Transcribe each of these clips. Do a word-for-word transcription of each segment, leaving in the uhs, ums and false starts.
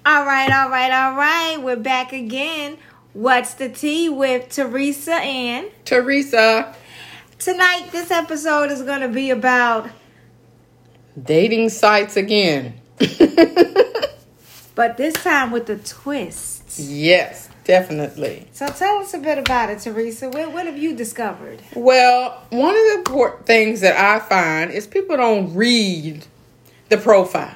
All right, all right, all right. We're back again. What's the tea with Teresa and Teresa? Tonight, this episode is going to be about dating sites again. But this time with a twist. Yes, definitely. So tell us a bit about it, Teresa. What, what have you discovered? Well, one of the important things that I find is people don't read the profile.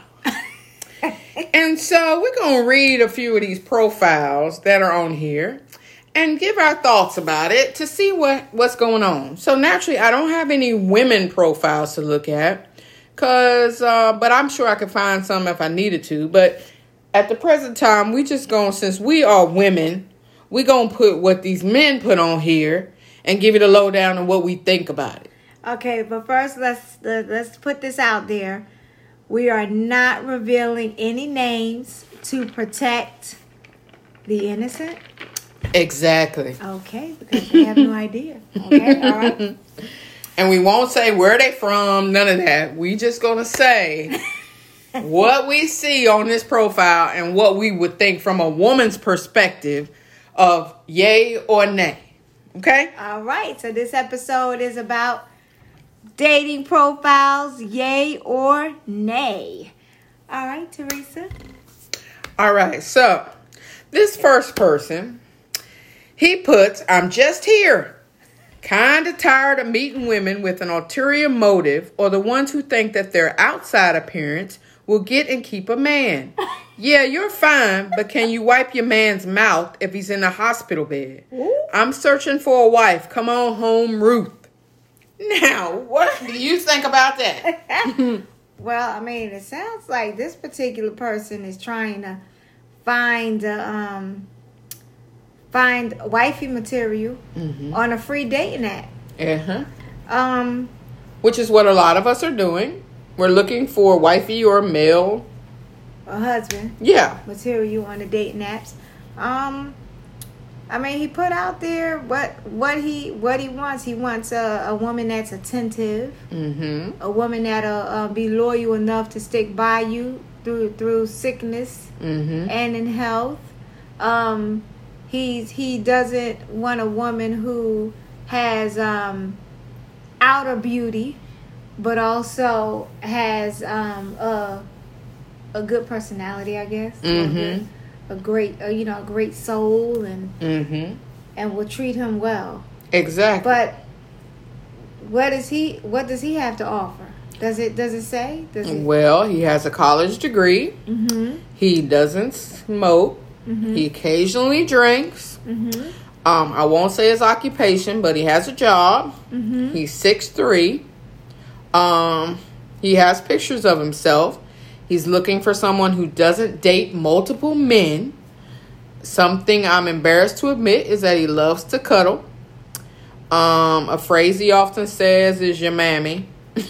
And so we're going to read a few of these profiles that are on here and give our thoughts about it to see what, what's going on. So naturally, I don't have any women profiles to look at, cause, uh, but I'm sure I could find some if I needed to. But at the present time, we just going, since we are women, we going to put what these men put on here and give it a lowdown on what we think about it. Okay, but first, let's let's put this out there. We are not revealing any names to protect the innocent. Exactly. Okay, because we have no idea. Okay, all right. And we won't say where they from, none of that. We just going to say what we see on this profile and what we would think from a woman's perspective of yay or nay. Okay? All right, so this episode is about dating profiles, yay or nay. All right, Teresa. All right, so this first person, he puts, I'm just here. Kind of tired of meeting women with an ulterior motive or the ones who think that their outside appearance will get and keep a man. Yeah, you're fine, but can you wipe your man's mouth if he's in a hospital bed? Ooh. I'm searching for a wife. Come on home, Ruth. Now, what do you think about that? Well, I mean, it sounds like this particular person is trying to find uh, um find wifey material mm-hmm. on a free dating app. Uh-huh. Um, Which is what a lot of us are doing. We're looking for wifey or male. A husband. Yeah. Material on the dating apps. Um... I mean, he put out there what what he what he wants. He wants a, a woman that's attentive, mm-hmm. a woman that'll uh, be loyal enough to stick by you through through sickness mm-hmm. and in health. Um, he's he doesn't want a woman who has um, outer beauty, but also has um, a a good personality, I guess. Mm-hmm. A great, uh, you know, a great soul, and mm-hmm. and will treat him well. Exactly. But what is he? What does he have to offer? Does it? Does it say? Does it? Well, he has a college degree. Mm-hmm. He doesn't smoke. Mm-hmm. He occasionally drinks. Mm-hmm. Um, I won't say his occupation, but he has a job. Mm-hmm. He's six three. Um, he has pictures of himself. He's looking for someone who doesn't date multiple men. Something I'm embarrassed to admit is that he loves to cuddle. Um, a phrase he often says is your mammy.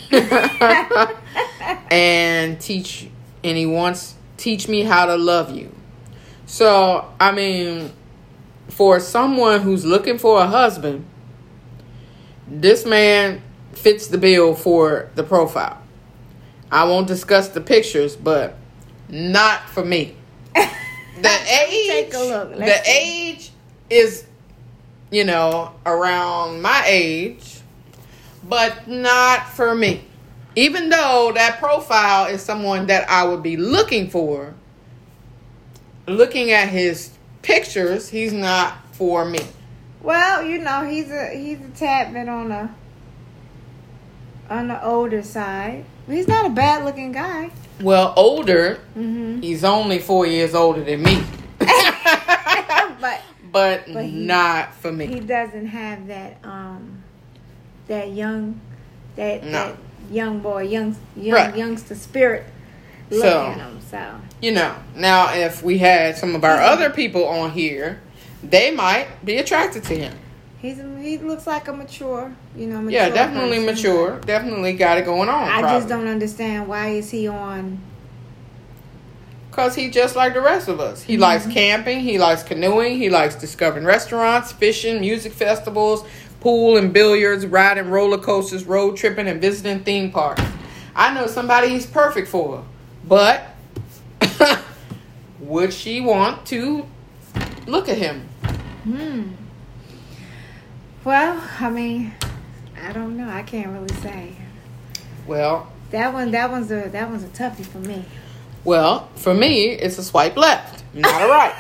and teach and he wants teach me how to love you. So, I mean, for someone who's looking for a husband, this man fits the bill for the profile. I won't discuss the pictures, but not for me. The age, Take a look. Let's the see. age is, you know, around my age, but not for me. Even though that profile is someone that I would be looking for, looking at his pictures, he's not for me. Well, you know, he's a he's a tad bit on the on the older side. He's not a bad looking guy. Well, older. Mm-hmm. He's only four years older than me. but but, but he, not for me. He doesn't have that um that young that, no. that young boy, young young right. youngster spirit look so, at him. So you know, now if we had some of our mm-hmm. other people on here, they might be attracted to him. He's he looks like a mature, you know, mature yeah, definitely person. mature. Definitely got it going on. I probably. just don't understand why is he on. Cause he just like the rest of us. He mm-hmm. likes camping. He likes canoeing. He likes discovering restaurants, fishing, music festivals, pool and billiards, riding roller coasters, road tripping, and visiting theme parks. I know somebody he's perfect for, but would she want to look at him? Hmm. Well, I mean, I don't know. I can't really say. Well, that one, that one's a that one's a toughie for me. Well, for me, it's a swipe left, not a right.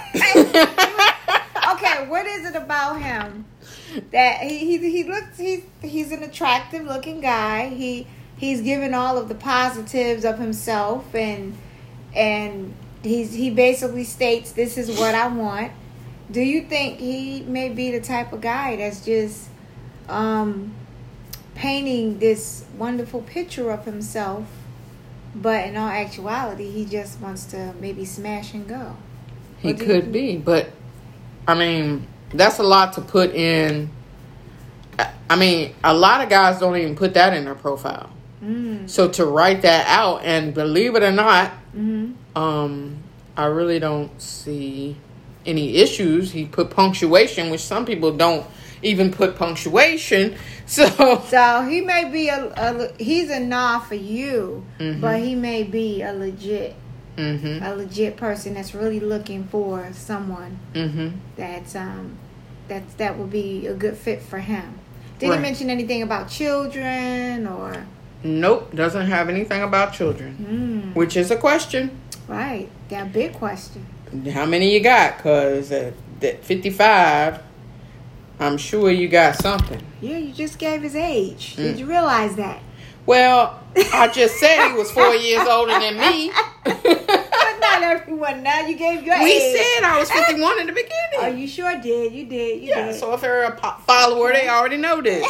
Okay, what is it about him that he he, he looks he's he's an attractive looking guy. He he's given all of the positives of himself, and and he's he basically states, this is what I want. Do you think he may be the type of guy that's just um, painting this wonderful picture of himself, but in all actuality, he just wants to maybe smash and go? He could be, but I mean, that's a lot to put in. I mean, a lot of guys don't even put that in their profile. Mm. So to write that out, and believe it or not, mm-hmm. um, I really don't see any issues. He put punctuation, which some people don't even put punctuation. So, so he may be a, a he's a nah for you, mm-hmm. but he may be a legit, mm-hmm. a legit person that's really looking for someone mm-hmm. that's um that that would be a good fit for him. Did right. he mention anything about children or? Nope, doesn't have anything about children, mm. which is a question. Right, that big question. How many you got? Because at, at fifty-five, I'm sure you got something. Yeah, you just gave his age. Mm. Did you realize that? Well, I just said he was four years older than me. But not everyone. Now you gave your we age. We said I was fifty-one in the beginning. Oh, you sure did. You did. You yeah, did. So if they're a follower, they already know this.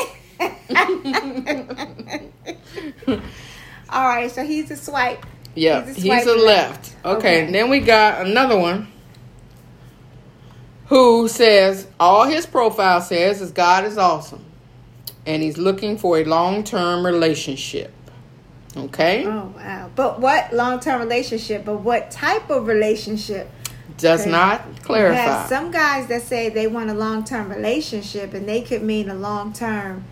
All right, so he's a swipe. Yeah, he's a, he's a left. Okay, okay, and then we got another one who says all his profile says is God is awesome, and he's looking for a long-term relationship. Okay. Oh wow! But what long-term relationship? But what type of relationship? Does not clarify. There's some guys that say they want a long-term relationship, and they could mean a long-term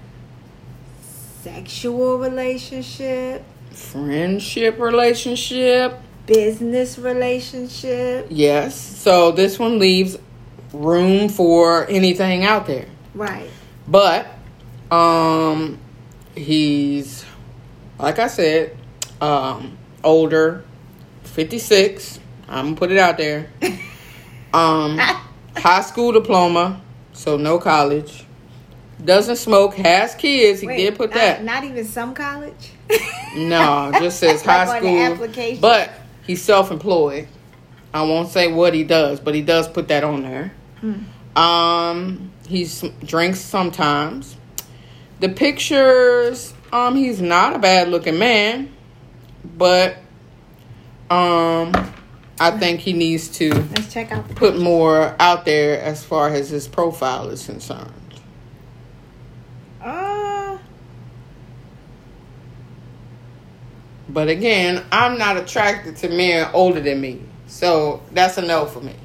sexual relationship, friendship relationship, business relationship. Yes. So this one leaves room for anything out there. Right. But um he's, like I said, um older, fifty-six. I'm gonna put it out there. Um high school diploma, so no college. Doesn't smoke, has kids. He Wait, did put not, that. Not even some college? No, just says high like school. On the application. But he's self-employed. I won't say what he does, but he does put that on there. Hmm. Um, he drinks sometimes. The pictures, um, he's not a bad-looking man, but um, I think he needs to Let's check out the put pictures. more out there as far as his profile is concerned. Uh, but again, I'm not attracted to men older than me. So that's a no for me.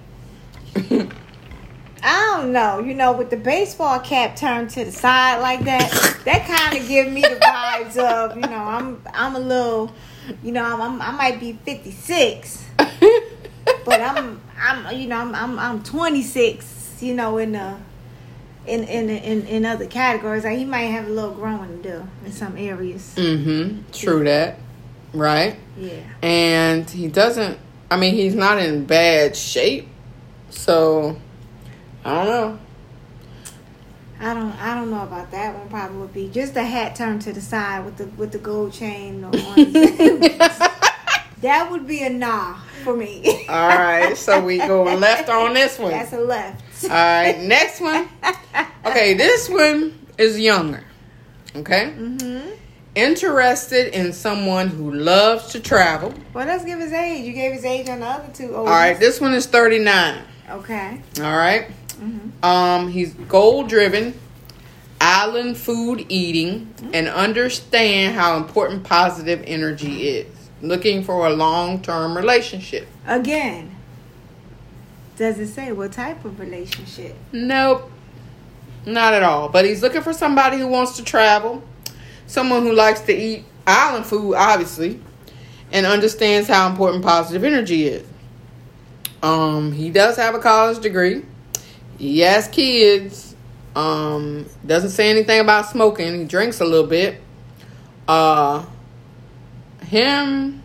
I don't know. You know, with the baseball cap turned to the side like that, that kind of gives me the vibes of, you know, I'm I'm a little, you know, I'm, I'm I might be fifty-six, but I'm I'm you know I'm I'm, I'm twenty-six. You know, in the in in in in other categories, like he might have a little growing to do in some areas. Mm-hmm. True that. Right. Yeah. And he doesn't. I mean, he's not in bad shape, so I don't know. I don't. I don't know about that one. Probably would be just the hat turned to the side with the with the gold chain on it. That would be a nah for me. All right, so we go left on this one. That's a left. All right, next one. Okay, this one is younger. Okay. Mm-hmm. Interested in someone who loves to travel. Well, let's give his age. You gave his age on the other two. All right, this one is thirty-nine. Okay. All right. Mm-hmm. Um, he's goal driven, island food eating, mm-hmm. and understand how important positive energy is. Looking for a long term relationship. Again, does it say what type of relationship? Nope, not at all. But he's looking for somebody who wants to travel. Someone who likes to eat island food, obviously, and understands how important positive energy is. Um, he does have a college degree. He has kids. Um, doesn't say anything about smoking. He drinks a little bit. Uh, him,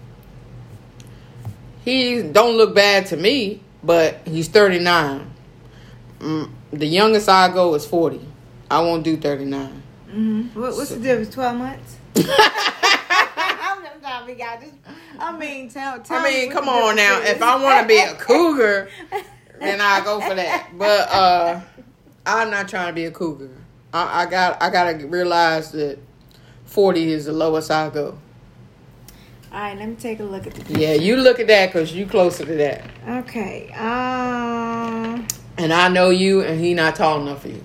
he don't look bad to me, but he's thirty-nine. Mm, the youngest I go is forty. I won't do thirty-nine. Mm-hmm. What, what's so. the difference? twelve months? I mean, tell, tell I mean, come on now. Is. If I want to be a cougar, then I go for that. But uh, I'm not trying to be a cougar. I, I got, I gotta realize that forty is the lowest I go. All right, let me take a look at the picture. Yeah, you look at that because you closer to that. Okay. Um. And I know you, and he not tall enough for you.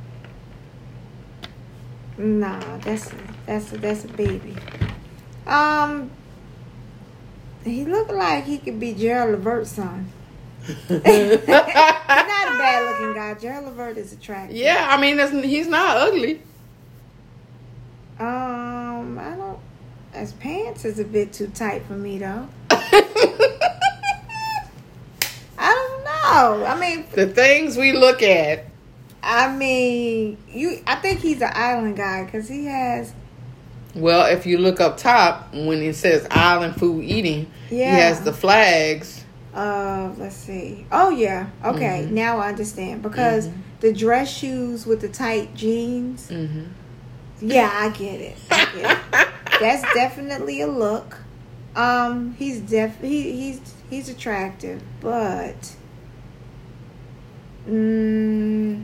Nah, that's that's a, that's a baby. Um, he looked like he could be Gerald Levert's son. He's not a bad looking guy. Gerald Levert is attractive. Yeah, I mean, that's, he's not ugly. Um, I don't. His pants is a bit too tight for me, though. I don't know. I mean, the things we look at. I mean, you. I think he's an island guy because he has. Well, if you look up top when it says island food eating, yeah. he has the flags. Uh, let's see. Oh yeah. Okay, mm-hmm. Now I understand because mm-hmm. the dress shoes with the tight jeans. Mm-hmm. Yeah, I get it. I get it. That's definitely a look. Um, he's def he, he's he's attractive, but mm,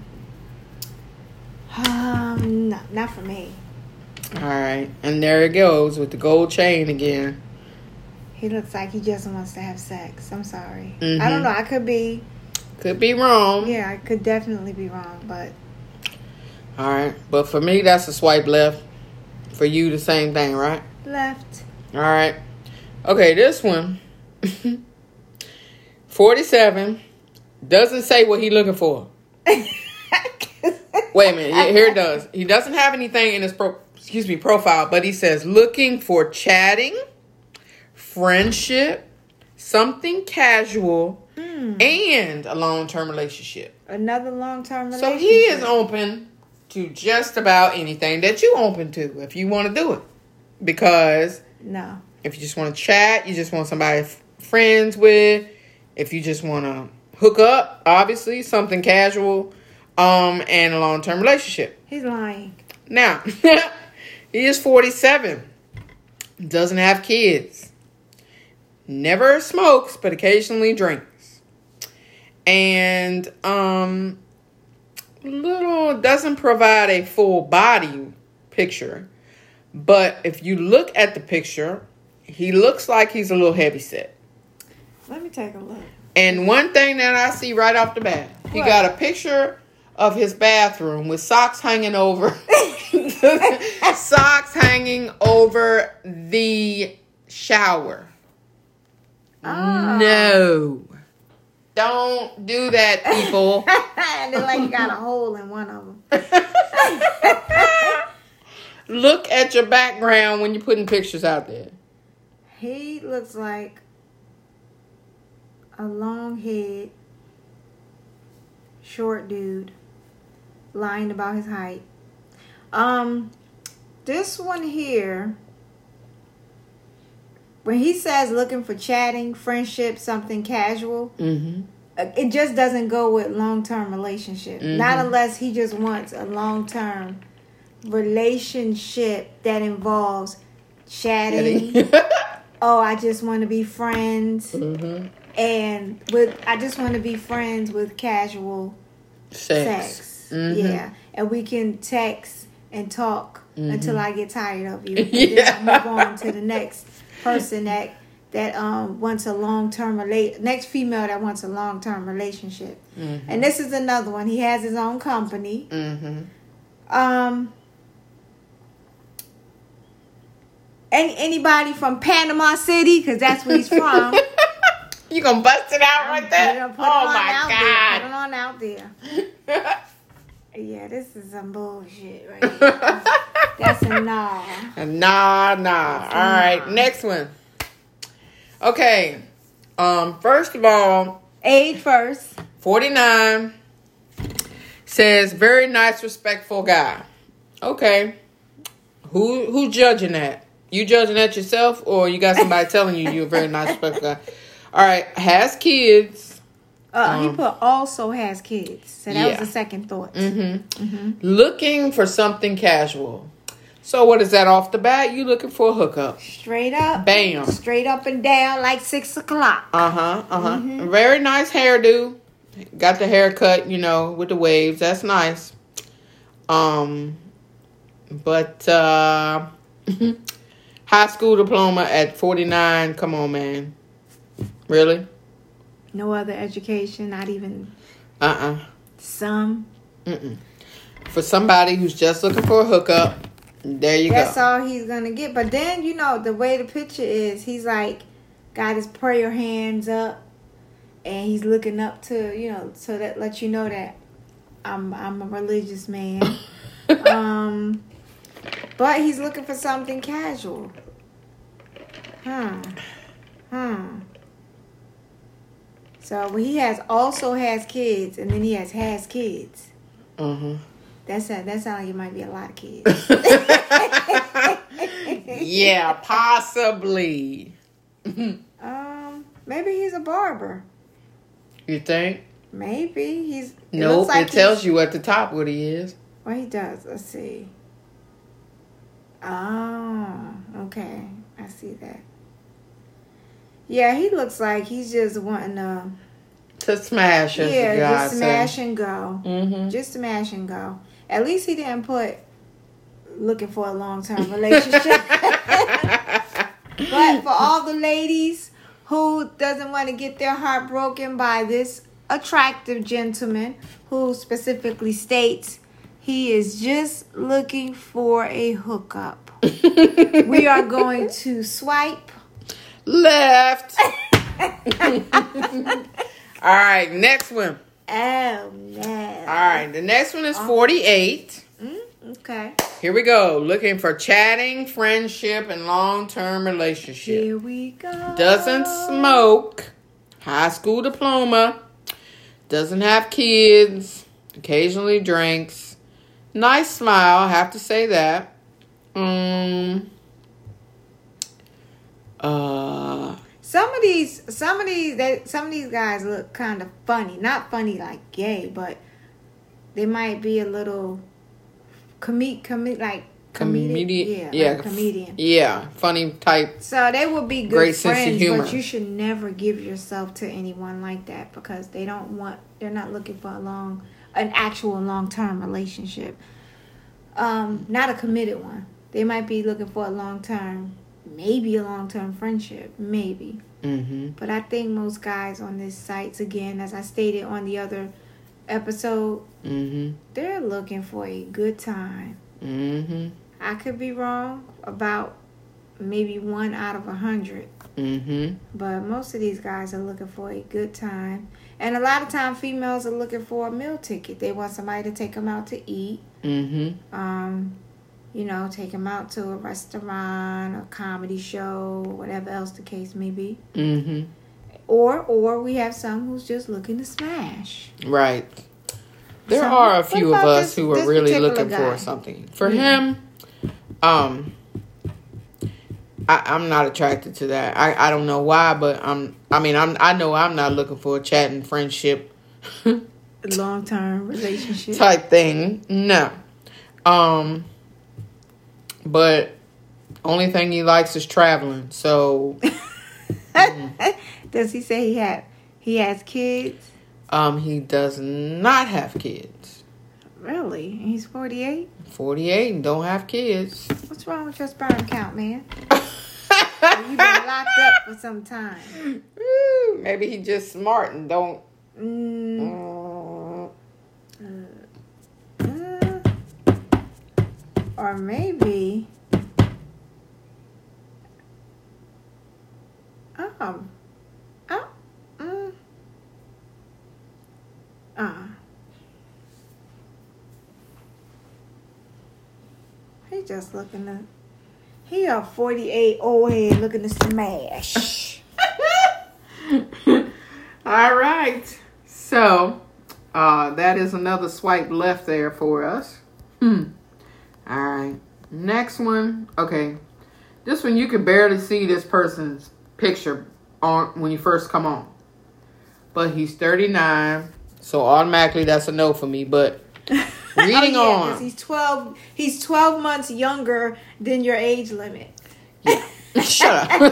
um, no, not for me. All right, and there it goes with the gold chain again. He looks like he just wants to have sex. I'm sorry. Mm-hmm. I don't know. I could be. Could be wrong. Yeah, I could definitely be wrong, but. All right, but for me, that's a swipe left. For you, the same thing, right? Left. All right. Okay, this one. forty-seven. Doesn't say what he looking for. Wait a minute. Here it does. He doesn't have anything in his pro, excuse me, profile, but he says looking for chatting, friendship, something casual, mm. and a long-term relationship. Another long-term relationship. So he is open to just about anything that you open to if you want to do it. Because no, if you just want to chat, you just want somebody f- friends with, if you just want to hook up, obviously something casual, um, and a long-term relationship. He's lying. Now, he is forty-seven, doesn't have kids, never smokes, but occasionally drinks, and um. little doesn't provide a full body picture, but if you look at the picture, he looks like he's a little heavy set. Let me take a look. And one thing that I see right off the bat, what? He got a picture of his bathroom with socks hanging over socks hanging over the shower. Oh. No. Don't do that, people. And then like you got a hole in one of them. Look at your background when you're putting pictures out there. He looks like a long head, short dude, lying about his height. Um, this one here, when he says looking for chatting, friendship, something casual, mm-hmm. it just doesn't go with long-term relationship. Mm-hmm. Not unless he just wants a long-term relationship that involves chatting. Oh, I just want to be friends. Mm-hmm. And with I just want to be friends with casual sex. sex. Mm-hmm. Yeah. And we can text and talk mm-hmm. until I get tired of you. And yeah. then I move on to the next person that that um wants a long-term relate next female that wants a long-term relationship. Mm-hmm. And this is another one. He has his own company. Mm-hmm. Um any, anybody from Panama City, because that's where he's from. You gonna bust it out right there? Put it, put oh it my out God. There. Put it on out there. Yeah, this is some bullshit right here. That's a nah. A nah, nah. That's all right, nah. Next one. Okay. Um, first of all, Age first. forty-nine. Says, very nice, respectful guy. Okay. Who who judging that? You judging that yourself, or you got somebody telling you you're a very nice, respectful guy? All right. Has kids. Uh, Um, he put also has kids. So that yeah. was the second thought. Mm-hmm. Mm-hmm. Looking for something casual. So what is that off the bat? You looking for a hookup. Straight up. Bam. Straight up and down like six o'clock. Uh-huh. Uh-huh. Mm-hmm. Very nice hairdo. Got the haircut, you know, with the waves. That's nice. Um, but uh, high school diploma at forty-nine. Come on, man. Really? No other education, not even Uh-uh. some. Mm-mm. For somebody who's just looking for a hookup, there you That's go. That's all he's going to get. But then, you know, the way the picture is, he's like, got his prayer hands up. And he's looking up to, you know, so that lets you know that I'm I'm a religious man. um, but he's looking for something casual. Hmm. Hmm. So well, he has also has kids, and then he has has kids. Uh-huh. That's a, that sounds like it might be a lot of kids. Yeah, possibly. um, maybe he's a barber. You think? Maybe he's. It Nope, looks like it tells you at the top what he is. Well, he does. Let's see. Oh, okay. I see that. Yeah, he looks like he's just wanting to. To smash, as Yeah, the guy just smash say. and go. Mm-hmm. Just smash and go. At least he didn't put looking for a long-term relationship. But for all the ladies who doesn't want to get their heart broken by this attractive gentleman who specifically states he is just looking for a hookup, we are going to swipe left. All right, next one. Oh, no. All right, the next one is forty-eight. Mm, okay. Here we go. Looking for chatting, friendship, and long-term relationship. Here we go. Doesn't smoke. High school diploma. Doesn't have kids. Occasionally drinks. Nice smile. I have to say that. Um. Uh. Some of these, some of these, they, some of these guys look kind of funny. Not funny like gay, but they might be a little comic, comic like comedic. Comedian. Yeah, Yeah. like comedian. Yeah. Funny type. So they would be good Great sense of friends, humor. but you should never give yourself to anyone like that because they don't want. They're not looking for a long, an actual long term relationship. Um, not a committed one. They might be looking for a long term. Maybe a long-term friendship, maybe. Mm-hmm. But I think most guys on these sites, again, as I stated on the other episode, Mm-hmm. they're looking for a good time. Mm-hmm. I could be wrong about maybe one out of a hundred. Mm-hmm. But most of these guys are looking for a good time. And a lot of time females are looking for a meal ticket. They want somebody to take them out to eat. Mm-hmm. Um... You know, take them out to a restaurant, a comedy show, whatever else the case may be. Mm-hmm. Or or we have some who's just looking to smash. Right. There So, are a what few of about us this- who are this really particular looking guy? for something. For Yeah. him, um, I, I'm not attracted to that. I, I don't know why, but I'm. I mean, I'm. I know I'm not looking for a chatting friendship Long term relationship. type thing. No. Um. But only thing he likes is traveling. So, Does he say he had he has kids? um, he does not have kids. Really? He's forty eight? forty-eight and don't have kids. What's wrong with your sperm count, man? You've been locked up for some time. Ooh, maybe he just smart and don't. Mm, Mm. uh, or maybe. Um. Oh. Mm, uh. He just looking to. He a forty-eight old head looking to smash. All All right. So, uh, that is another swipe left there for us. Hmm. All right. Next one. Okay. This one, you can barely see this person's picture on when you first come on. But he's thirty-nine. So, automatically, that's a no for me. But reading oh, yeah, on. 'cause he's twelve. He's twelve months younger than your age limit. Yeah. Shut up.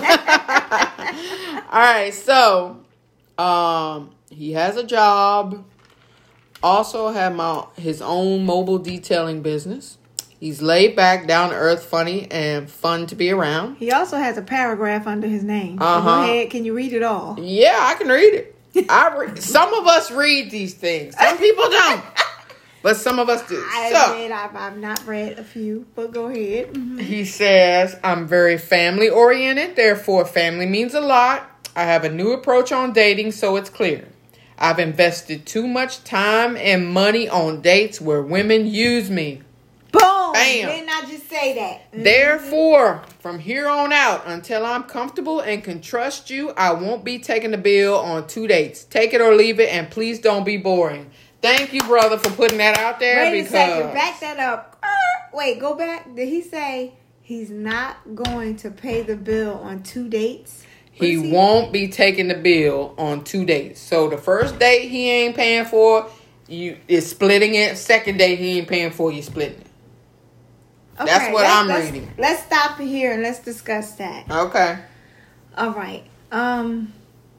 All right. So, um, he has a job. Also had my his own mobile detailing business. He's laid back, down to earth, funny, and fun to be around. He also has a paragraph under his name. Uh-huh. So go ahead. Can you read it all? Yeah, I can read it. I re- some of us read these things. Some people don't. But some of us do. I So, admit I've, I've not read a few, but go ahead. Mm-hmm. he says, I'm very family oriented. Therefore, family means a lot. I have a new approach on dating, so it's clear. I've invested too much time and money on dates where women use me. Boom! Bam. Didn't I just say that? Mm-hmm. Therefore, from here on out, until I'm comfortable and can trust you, I won't be taking the bill on two dates. Take it or leave it, and please don't be boring. Thank you, brother, for putting that out there. Wait because... a second. Back that up. Uh, wait, go back. Did he say he's not going to pay the bill on two dates? What He, he won't be taking the bill on two dates. So the first date he ain't paying for, you is splitting it. Second date he ain't paying for, you splitting it. Okay, That's what let's, I'm let's, reading. Let's stop here and let's discuss that. Okay. All right. Um.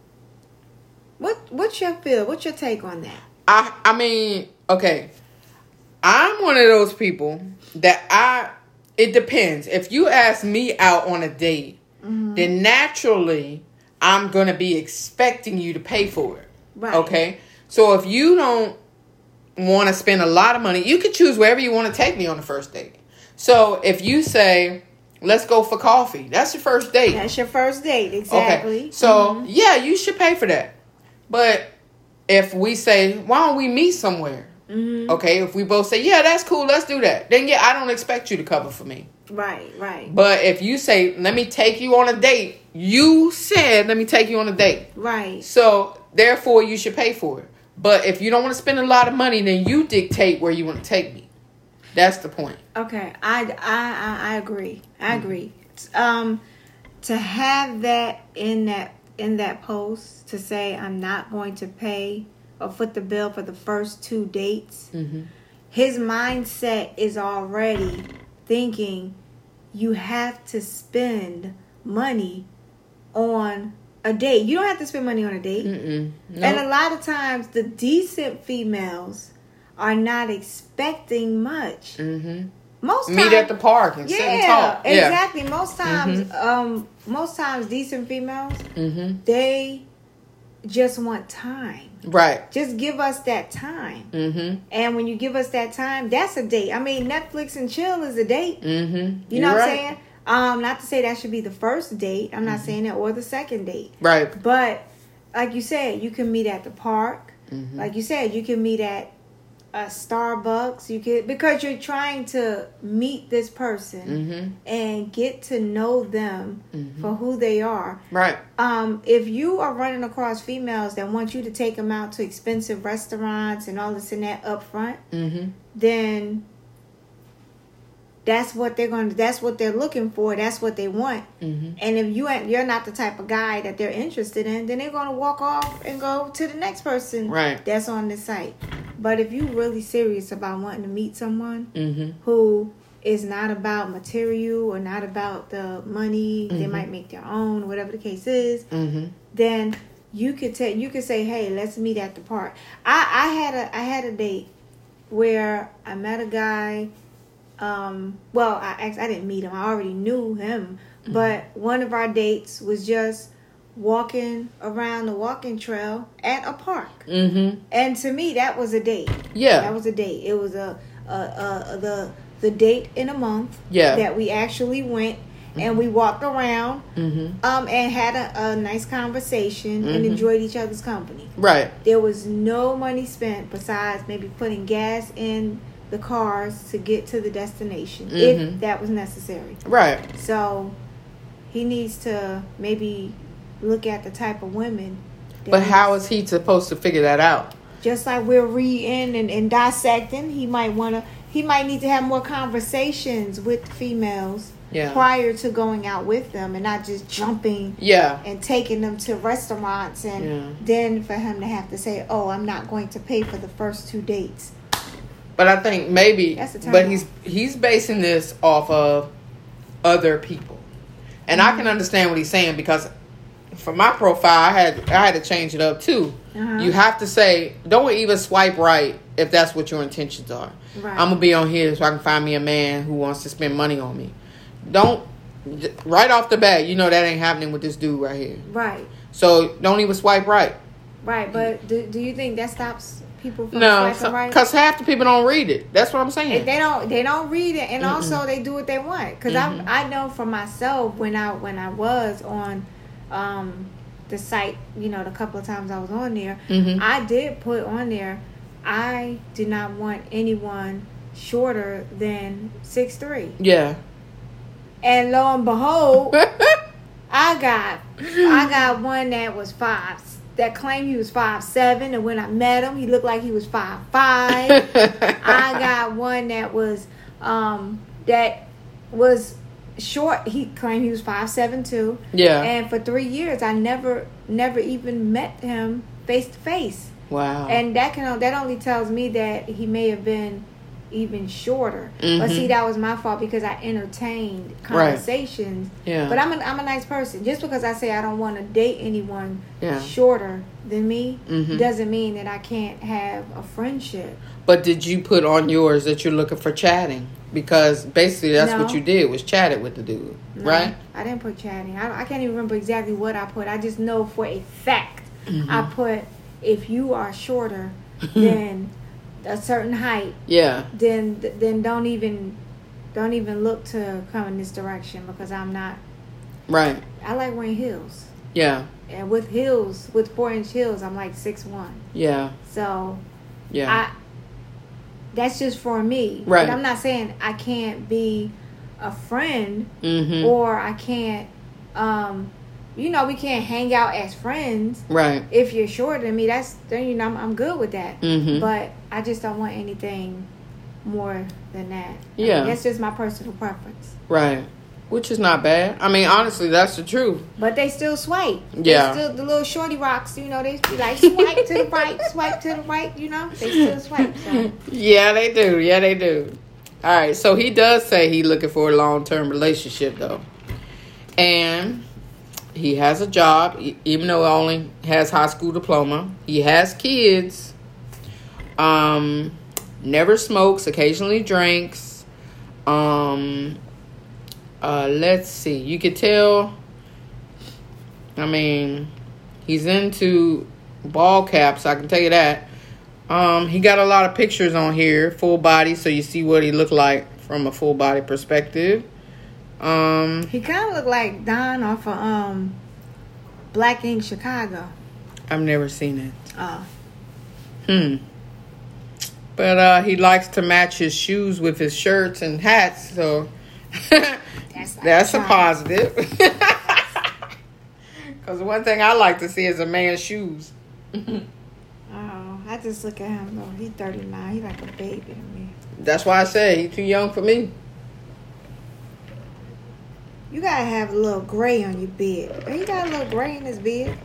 What What's your feel? What's your take on that? I I mean, okay. I'm one of those people that I. It depends. If you ask me out on a date, mm-hmm. then naturally I'm gonna be expecting you to pay for it. Right. Okay. So if you don't want to spend a lot of money, you can choose wherever you want to take me on the first date. So if you say, let's go for coffee, that's your first date. That's your first date, exactly. Okay. So mm-hmm. yeah, you should pay for that. But if we say, why don't we meet somewhere? Mm-hmm. Okay, if we both say, yeah, that's cool, let's do that. Then yeah, I don't expect you to cover for me. Right, right. But if you say, let me take you on a date, you said, let me take you on a date. Right. So therefore, you should pay for it. But if you don't want to spend a lot of money, then you dictate where you want to take me. That's the point. Okay, I, I, I, I agree. I agree. Mm-hmm. Um, to have that in that in that post to say I'm not going to pay or foot the bill for the first two dates, mm-hmm. his mindset is already thinking you have to spend money on a date. You don't have to spend money on a date. Mm-mm. Nope. And a lot of times the decent females are not expecting much. Mm-hmm. Most times, meet at the park and yeah, sit and talk. Yeah, exactly. Most times, mm-hmm. um, most times, decent females, mm-hmm. they just want time. Right. Just give us that time. Mm-hmm. And when you give us that time, that's a date. I mean, Netflix and chill is a date. Mm-hmm. You You're know what right. I'm saying? Um, not to say that should be the first date. I'm not mm-hmm. saying that, or the second date. Right. But like you said, you can meet at the park. Mm-hmm. Like you said, you can meet at a Starbucks. You could, because you're trying to meet this person mm-hmm. and get to know them mm-hmm. for who they are. Right. Um, if you are running across females that want you to take them out to expensive restaurants and all this and that up front, mm-hmm. then that's what they're going to, that's what they're looking for. That's what they want. Mm-hmm. And if you ain't, you're not the type of guy that they're interested in, then they're going to walk off and go to the next person right. that's on the site. But if you're really serious about wanting to meet someone mm-hmm. who is not about material or not about the money, mm-hmm. they might make their own, whatever the case is, mm-hmm. then you could tell, you could say, hey, let's meet at the park. I, I had a, I had a date where I met a guy. Um, well, I I didn't meet him. I already knew him. Mm-hmm. But one of our dates was just walking around the walking trail at a park. Mm-hmm. And to me, that was a date. Yeah. That was a date. It was a, a, a, a the the date in a month yeah. that we actually went mm-hmm. and we walked around mm-hmm. um, and had a, a nice conversation mm-hmm. and enjoyed each other's company. Right. There was no money spent besides maybe putting gas in the cars to get to the destination mm-hmm. if that was necessary. Right. So he needs to maybe look at the type of women But how is he supposed to figure that out? Just like we're reading and, and dissecting, he might want to. He might need to have more conversations with females yeah. prior to going out with them, and not just jumping. Yeah. And taking them to restaurants, and yeah. then for him to have to say, "Oh, I'm not going to pay for the first two dates." But I think maybe. That's the time but he's he's basing this off of other people, and mm-hmm. I can understand what he's saying, because for my profile, I had I had to change it up too. Uh-huh. You have to say, don't even swipe right if that's what your intentions are. Right. I'm gonna be on here so I can find me a man who wants to spend money on me. Don't right off the bat, you know that ain't happening with this dude right here. Right. So don't even swipe right. Right, but do, do you think that stops people from no, swiping right? Because half the people don't read it. That's what I'm saying. They don't. They don't read it, and Mm-mm. also they do what they want. Because mm-hmm. I I know for myself when I when I was on. Um, the site, you know, the couple of times I was on there, mm-hmm. I did put on there, I did not want anyone shorter than six three. Yeah. And lo and behold, I got I got one that was five, that claimed he was five seven, and when I met him, he looked like he was five five. I got one that was um that was short. He claimed he was five seven too. Yeah. And for three years, I never, never even met him face to face. Wow. And that can that only tells me that he may have been even shorter. Mm-hmm. But see, that was my fault because I entertained conversations. Right. Yeah. But I'm a, I'm a nice person. Just because I say I don't want to date anyone yeah. shorter than me mm-hmm. doesn't mean that I can't have a friendship. But did you put on yours that you're looking for chatting? Because basically that's no. what you did, was chatted with the dude, no, right? I didn't put chatting. I, I can't even remember exactly what I put. I just know for a fact mm-hmm. I put, if you are shorter than a certain height, yeah, then then don't even don't even look to come in this direction, because I'm not. Right. I like wearing heels. Yeah. And with heels, with four inch heels, I'm like six one. Yeah. So. Yeah. I. That's just for me. Right. But I'm not saying I can't be a friend mm-hmm. or I can't, um, you know, we can't hang out as friends. Right. If you're shorter than me, that's, then, you know, I'm, I'm good with that. Mm-hmm. But I just don't want anything more than that. Yeah. I mean, that's just my personal preference. Right. Which is not bad. I mean, honestly, that's the truth. But they still swipe. Yeah. They still, the little shorty rocks, you know, they be like, swipe to the right, swipe to the right, you know? They still swipe. So. Yeah, they do. Yeah, they do. All right. So he does say he's looking for a long-term relationship, though. And he has a job, even though he only has high school diploma. He has kids. Um, never smokes, occasionally drinks. Um... Uh, let's see. You could tell, I mean, he's into ball caps. I can tell you that. Um, he got a lot of pictures on here, full body, so you see what he looked like from a full body perspective. Um, he kind of looked like Don off of um, Black Ink Chicago. I've never seen it. Oh. Hmm. But uh, he likes to match his shoes with his shirts and hats, so... That's, like That's a positive. Because one thing I like to see is a man's shoes. Oh, I just look at him though. He's thirty-nine. He's like a baby to me. That's why I say he's too young for me. You gotta have a little gray on your beard. He got a little gray in his beard.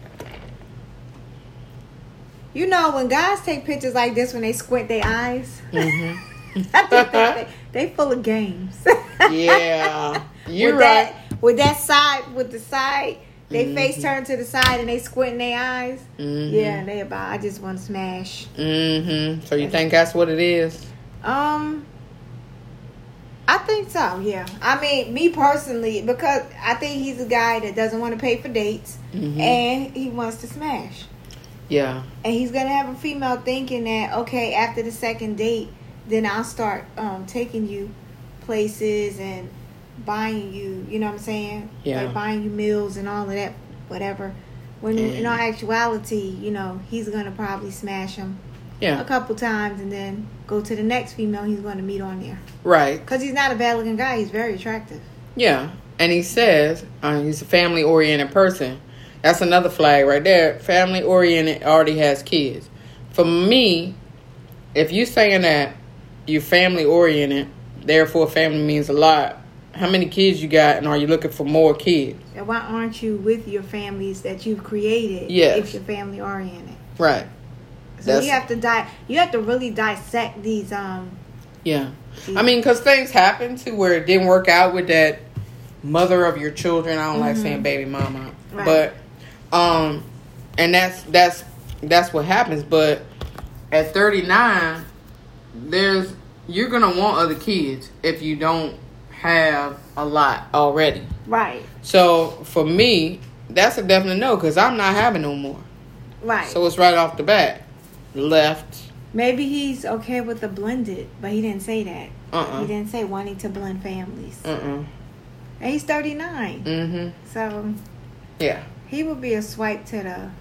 You know, when guys take pictures like this, when they squint their eyes, mm-hmm. I think they, they full of games. Yeah, you're with right. That, with that side, with the side, they mm-hmm. face turned to the side and they squinting their eyes. Mm-hmm. Yeah, they about. I just want to smash. Mm-hmm. So you that's, think that's what it is? Um, I think so. Yeah. I mean, me personally, because I think he's a guy that doesn't want to pay for dates mm-hmm. and he wants to smash. Yeah. And he's gonna have a female thinking that okay, after the second date, then I'll start um, taking you places and buying you, you know what I'm saying? Yeah. Like buying you meals and all of that, whatever. When mm. in all actuality, you know, he's going to probably smash him yeah. a couple times and then go to the next female he's going to meet on there. Right. Because he's not a bad looking guy. He's very attractive. Yeah. And he says uh, he's a family oriented person. That's another flag right there. Family oriented already has kids. For me, if you saying that you're family oriented, therefore family means a lot. How many kids you got, and are you looking for more kids? And why aren't you with your families that you've created? Yes. If you're family oriented, right? So That's, you have to di- You have to really dissect these. Um. Yeah, these. I mean, because things happen to where it didn't work out with that mother of your children. I don't mm-hmm. like saying baby mama, right. but um, and that's that's that's what happens. But at thirty-nine, there's you're gonna want other kids if you don't have a lot already. Right. So for me, that's a definite no, because I'm not having no more. Right. So it's right off the bat. Left. Maybe he's okay with the blended, but he didn't say that. Uh-uh. He didn't say wanting to blend families. Uh-uh. And he's thirty-nine. Mm-hmm. So yeah. He would be a swipe to the...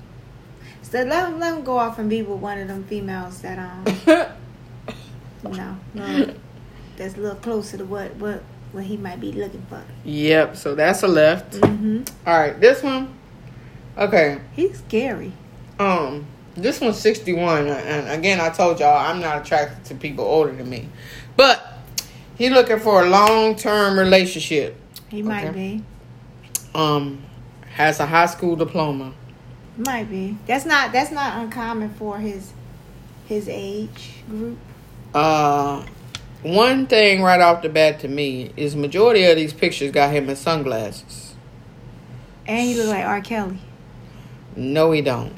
So let him, let him go off and be with one of them females that, um... you know, no, that's a little closer to what, what, what he might be looking for. Yep, so that's a left. Mm-hmm. All right, this one. Okay. He's scary. Um, this one's sixty-one. And again, I told y'all I'm not attracted to people older than me. But he looking for a long-term relationship. He might okay. be. Um, has a high school diploma. Might be. That's not that's not uncommon for his his age group. Uh, one thing right off the bat to me is majority of these pictures got him in sunglasses. And he look like R. Kelly. No, he don't.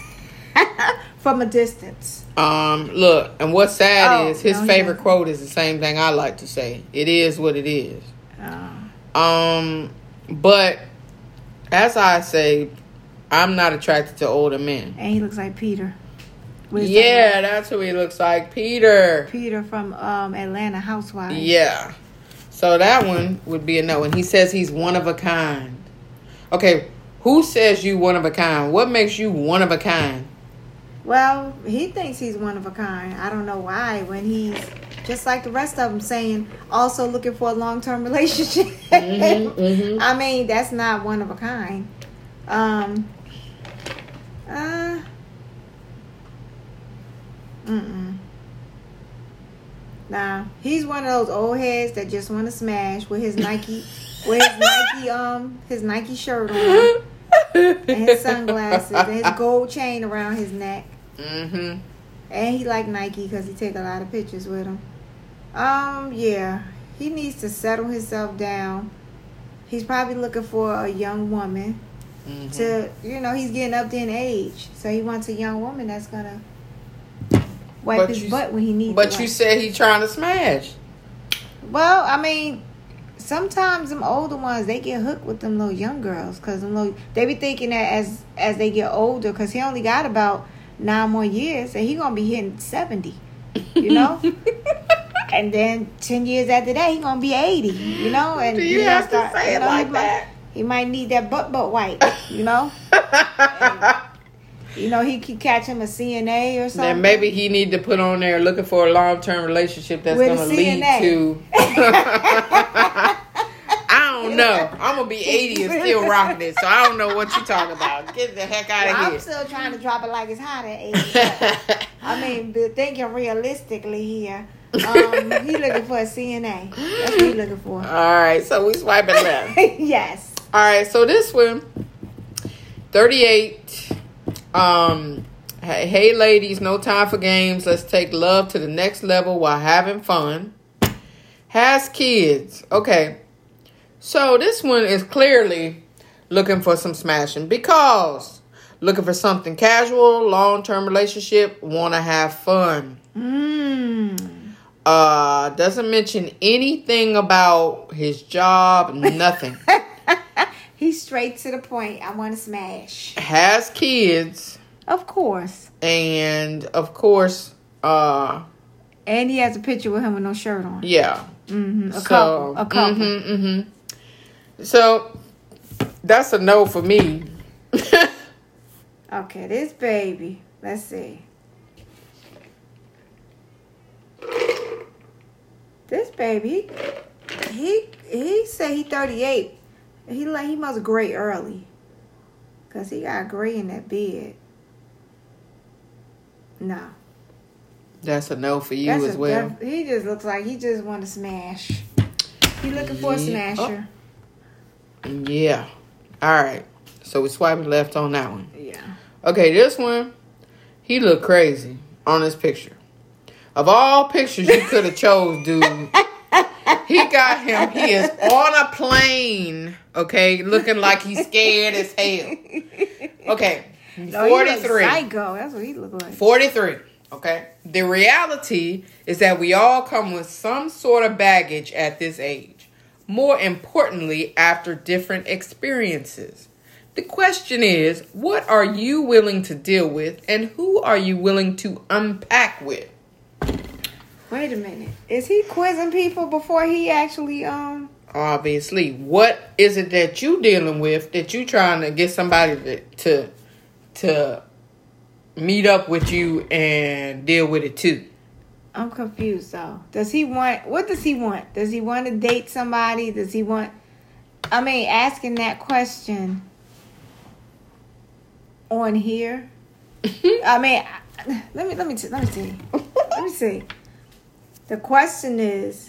From a distance. Um, look, and what's sad oh, is his no, favorite quote is the same thing I like to say. It is what it is. Oh. Um, but as I say, I'm not attracted to older men. And he looks like Peter. Yeah, that's who he looks like. Peter. Peter from um, Atlanta Housewives. Yeah. So that one would be a no. And he says he's one of a kind. Okay, who says you one of a kind? What makes you one of a kind? Well, he thinks he's one of a kind. I don't know why. When he's just like the rest of them saying, also looking for a long-term relationship. Mm-hmm, mm-hmm. I mean, that's not one of a kind. Um. Uh. Mm-mm. Nah, he's one of those old heads that just want to smash with his Nike, with his Nike, um, his Nike shirt on, and his sunglasses, and his gold chain around his neck. Mm-hmm. And he like Nike because he take a lot of pictures with him. Um, yeah, he needs to settle himself down. He's probably looking for a young woman. Mm-hmm. To, you know, he's getting up there in age, so he wants a young woman that's gonna wipe but his you, butt when he needs. But to you wipe. said he trying to smash. Well, I mean, sometimes them older ones they get hooked with them little young girls because them little, they be thinking that as as they get older, because he only got about nine more years, and he gonna be hitting seventy. You know. And then ten years after that, he gonna be eighty. You know. And do you have to start, say it know, like that? Might, he might need that butt butt wipe. You know. And, you know, he could catch him a C N A or something. Then maybe he need to put on there looking for a long-term relationship that's going to lead to... I don't know. I'm going to be eighty and still rocking it, so I don't know what you're talking about. Get the heck out well, of here. I'm still trying to drop it like it's hot at eighty. I mean, but thinking realistically here, um, he looking for a C N A. That's what he looking for. All right, so we swiping left. Yes. All right, so this one, thirty-eight... Um, hey, hey, ladies, no time for games. Let's take love to the next level while having fun. Has kids. Okay. So this one is clearly looking for some smashing because looking for something casual, long-term relationship, want to have fun. Mm. Uh, doesn't mention anything about his job, nothing. He's straight to the point. I want to smash. Has kids. Of course. And, of course, uh... and he has a picture with him with no shirt on. Yeah. Mm-hmm. A so, couple. A couple. Mm-hmm, mm-hmm. So, that's a no for me. Okay, this baby. Let's see. This baby, he he said he thirty-eight. He like he must grade early. Because he got gray in that beard. No. That's a no for you That's as a well. def- he just looks like he just want to smash. He looking for a Yeah. smasher. Yeah. All right. So we swiping left on that one. Yeah. Okay, this one, he look crazy on this picture. Of all pictures you could have chose, dude, he got him. He is on a plane, okay, looking like he's scared as hell. Okay, No, forty-three. He look psycho. That's what he look like. forty-three, okay? The reality is that we all come with some sort of baggage at this age. More importantly, after different experiences. The question is, what are you willing to deal with and who are you willing to unpack with? Wait a minute. Is he quizzing people before he actually um Obviously, what is it that you dealing with that you trying to get somebody to to, to meet up with you and deal with it too? I'm confused though. Does he want what does he want? Does he want to date somebody? Does he want I mean asking that question on here? I mean I- let me let me t- let me see. Let me see. The question is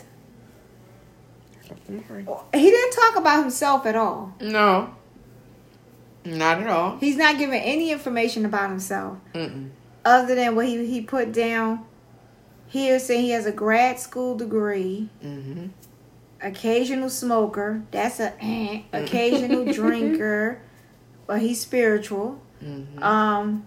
he didn't talk about himself at all. No, not at all. He's not giving any information about himself. Mm-mm. Other than what he, he put down here, saying he has a grad school degree, Mm-hmm. occasional smoker, that's a eh, occasional drinker, but he's spiritual. Mm-hmm. Um,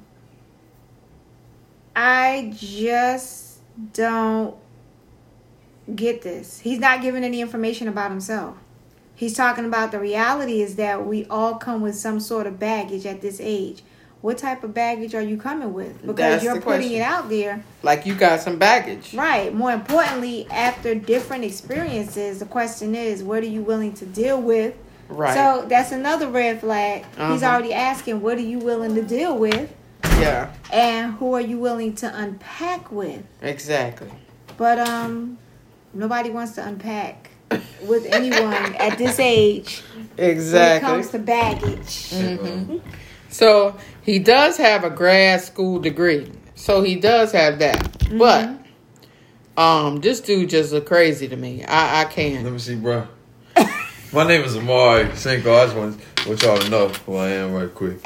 I just don't get this. He's not giving any information about himself. He's talking about the reality is that we all come with some sort of baggage at this age. What type of baggage are you coming with? Because That's you're the putting question. it out there. Like you got some baggage. Right. More importantly, after different experiences, the question is, what are you willing to deal with? Right. So that's another red flag. He's Uh-huh. already asking, what are you willing to deal with? Yeah, And who are you willing to unpack with? exactly. But um, nobody wants to unpack with anyone at this age Exactly. when it comes to baggage. Mm-hmm. So he does have a grad school degree. So he does have that. Mm-hmm. But um, this dude just look crazy to me. I, I Let can't. me see, bro. My name is Amari Cinco. I just want, want y'all to know who I am right quick.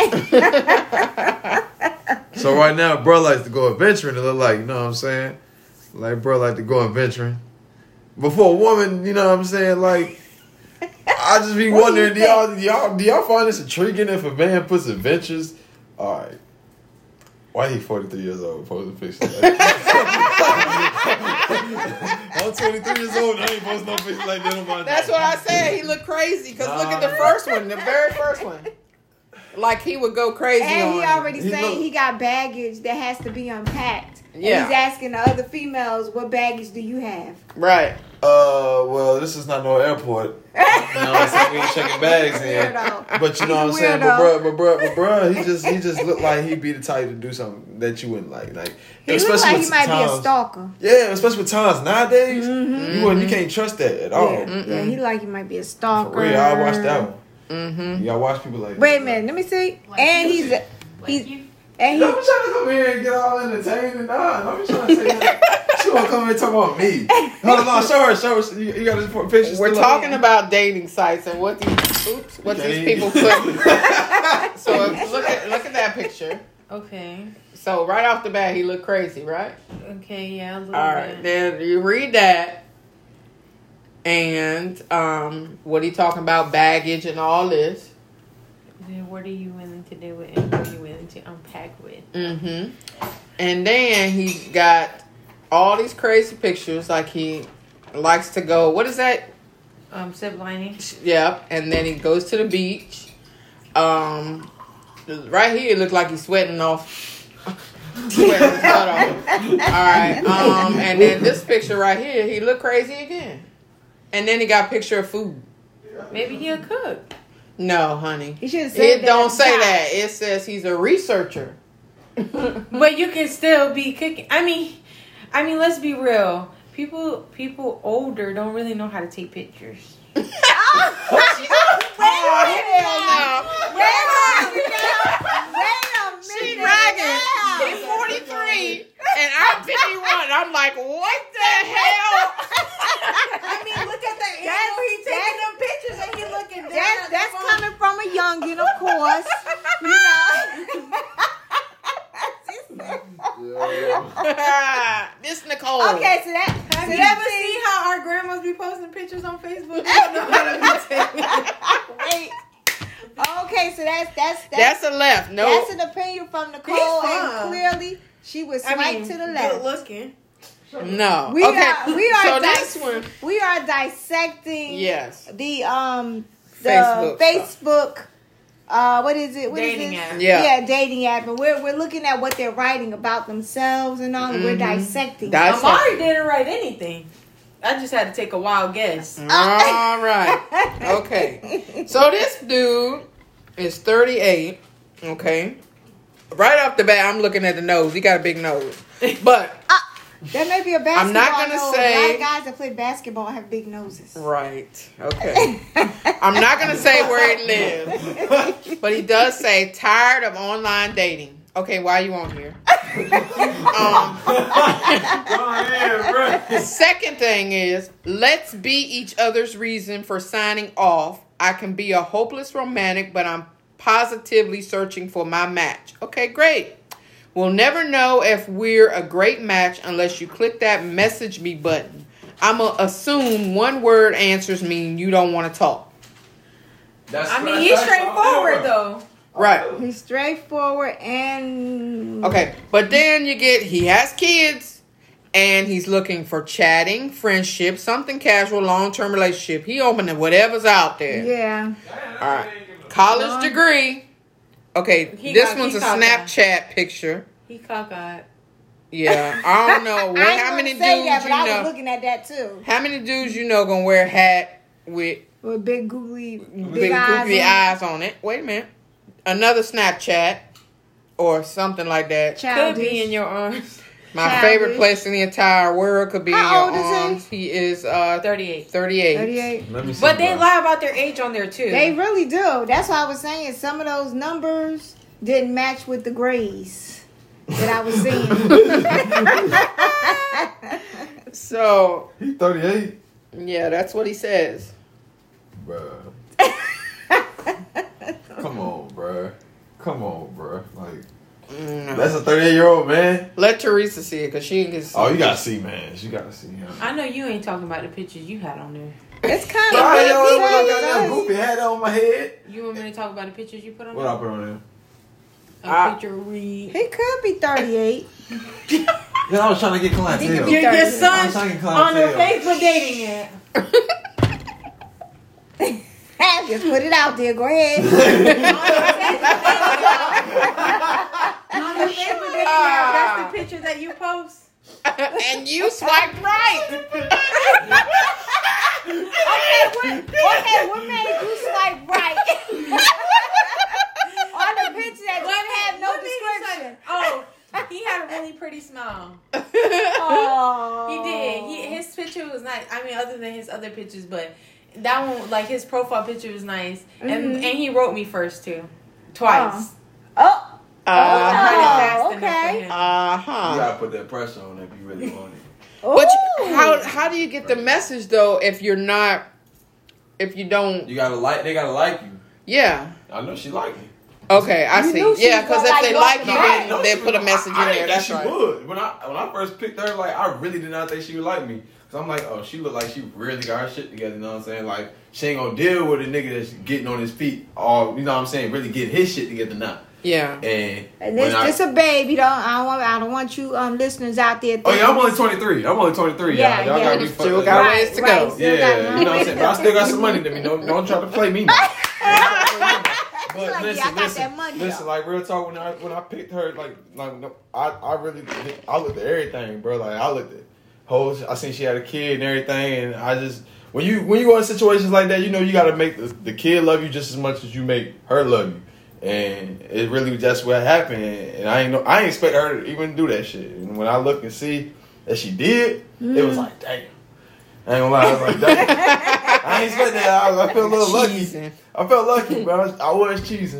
So right now, bro likes to go adventuring. It look like, you know what I'm saying? Like, bro like to go adventuring. But for a woman, you know what I'm saying? Like, I just be What do you wondering, do y'all, do y'all, do y'all find this intriguing if a man puts adventures? All right. Why he forty-three years old posting pictures like that? I'm twenty-three years old and I ain't posting no pictures like that on my That's what I said. He looked crazy. Because look at the Nah. first one. The very first one. Like he would go crazy And on he it. already He saying look- he got baggage that has to be unpacked. Yeah. And he's asking the other females, what baggage do you have? Right. Uh, well, this is not no airport. You know what I'm saying? We ain't checking bags in. Weirdo. But you know what I'm saying? Weirdo. But bruh, but bruh, but bruh, he just he just looked like he'd be the type to do something that you wouldn't like. Like He looks like he with might be a times- stalker. Yeah, especially with times nowadays, Mm-hmm. you wouldn't, you can't trust that at all. Yeah, yeah, he like he might be a stalker. For real, I watched that one. Mm-hmm. Y'all watch people like Wait a that. minute, let me see. Like and you. he's Like he's you. and Don't he be trying to come here and get all entertained and nah. Don't be trying to say that. She wanna come here and talk about me. Hold on, no, show her, show her. You, you got this picture. We're still talking up? about dating sites and what these oops, what these Okay. people put. So if- look at look at that picture. Okay. So right off the bat, he looked crazy, right? Okay, yeah, a little All right. bit. Then you read that, and um, what he talking about baggage and all this. Then what are you willing to do with and what are you willing to unpack with? Mm-hmm. And then he's got all these crazy pictures, like he likes to go. What is that? Um, zip lining. Yep. And then he goes to the beach. Um, right here, it looks like he's sweating off. sweating his butt off. All right. Um, and then this picture right here, he look crazy again. And then he got a picture of food. Maybe he'll cook. No, honey. he should have said It that don't at the say top. that. It says he's a researcher. But you can still be cooking. I mean, I mean, let's be real. People, people older don't really know how to take pictures. Oh, hell no. Wait a minute. like, what the hell? I mean, look at the angle. He's taking them pictures and he looking down. That's, at the that's phone. coming from a youngin, of course. You know. This Nicole. Okay, so that. Have so you that ever see- seen how our grandmas be posting pictures on Facebook? I don't know how to be taking. Wait. Okay, so that's that's That's that's a left. No. that's an opinion from Nicole, He's and fine. clearly she was I swiped mean, to the good left. looking. No. We okay. are we are so dis- this one. we are dissecting Yes. the um the Facebook Facebook, uh what is it? What is Dating it? app. Yeah. Yeah, dating app, and we're we're looking at what they're writing about themselves and all, and we're Mhm. dissecting. Dis- Amari didn't write anything. I just had to take a wild guess. All right. Okay. So this dude is thirty-eight. Okay. Right off the bat, I'm looking at the nose. He got a big nose. But That may be a basketball I'm not gonna nose. say- A lot of guys that play basketball have big noses. right. Okay. I'm not gonna say where he lives, but he does say tired of online dating. Okay, why you on here? um, Go ahead, bro. second thing is, let's be each other's reason for signing off. I can be a hopeless romantic, but I'm positively searching for my match. Okay, great. We'll never know if we're a great match unless you click that message me button. I'm going to assume one word answers mean you don't want to talk. That's I mean, he's straightforward though. Right. He's straightforward and Okay, but then you get, he has kids, and he's looking for chatting, friendship, something casual, long-term relationship. He open to whatever's out there. yeah. All right. College degree. Okay, He this got- one's he a got Snapchat picture. He cockeyed. Yeah, I don't know. I What, ain't how gonna many dudes say that, you but I was know? looking at that too. How many dudes you know gonna wear a hat with With big googly, big, big eyes. goofy on eyes on it? Wait a minute. Another Snapchat or something like that. it. Could Childish. be in your arms. My Childish. favorite place in the entire world could be How in your old is he? arms. He is uh thirty-eight. thirty-eight. thirty-eight. Let me see. But they bro. lie about their age on there too. They really do. That's why I was saying some of those numbers didn't match with the grays that I was seeing. So He's thirty-eight. yeah, that's what he says. Bruh. Come on, bruh. Come on, bruh. Like, Mm. that's a thirty-eight year old man. Let Teresa see it because she ain't get to see Oh, you it. gotta see, man. You gotta see him. I know you ain't talking about the pictures you had on there. It's kind Bro, of I don't look like I got that good. goofy hat on my head. You want me to talk about the pictures you put on What I there? put on there? A I- picture read. He could be thirty-eight. Cause I was trying to get clientele. He could be Your, your I son was trying to get on the clientele. Facebook dating app. Just put it out there. Go ahead. On the Facebook dating app, that's the picture that you post. And you swiped right. Okay, what, okay, what made you swipe right? On the picture that didn't have no What made you description. swipe- Oh, he had a really pretty smile. Oh. He did. He, his picture was nice. I mean, other than his other pictures, but that one, like his profile picture was nice. And Mhm. and he wrote me first too, twice. Oh. Uh I tried it huh. fast enough okay. for him. Uh You huh. gotta put that pressure on if you really want it. But you- Ooh. how how do you get the message though if you're not if you don't? You gotta like. They gotta like you. Yeah. I know she like me. Okay, I You see. knew she Yeah, was because gonna if they like like you you, off the then bat. they put a message in I, I there. didn't That's think right. she would. When I when I first picked her, like I really did not think she would like me. Cause I'm like, oh, she look like she really got her shit together. You know what I'm saying? Like she ain't gonna deal with a nigga that's getting on his feet, or you know what I'm saying, really getting his shit together now. Yeah. And, And when this, I, this a baby. Don't I don't want I don't want you um listeners out there. oh yeah, I'm thinking- only twenty-three. I'm only twenty-three. Yeah, y'all, y'all yeah. gotta be Still fucked got up. ways to Right, go. right. Still got Yeah, long you know what I'm ways saying. to But I go. still got some money to me. Don't don't try to play me now. But Like, yeah, listen, I got listen, that money, listen. though. Like real talk, when I when I picked her, like like no, I I really I looked at everything, bro. Like I looked at whole. I seen she had a kid and everything, and I just when you when you go in situations like that, you know you got to make the, the kid love you just as much as you make her love you, and it really that's what happened. And I ain't know I ain't expect her to even do that shit. And when I look and see that she did, Mm. it was like damn. I ain't gonna lie, I was like damn. I ain't expect that. I, I felt a little lucky. Cheesing. I felt lucky, but I was, I was cheesing.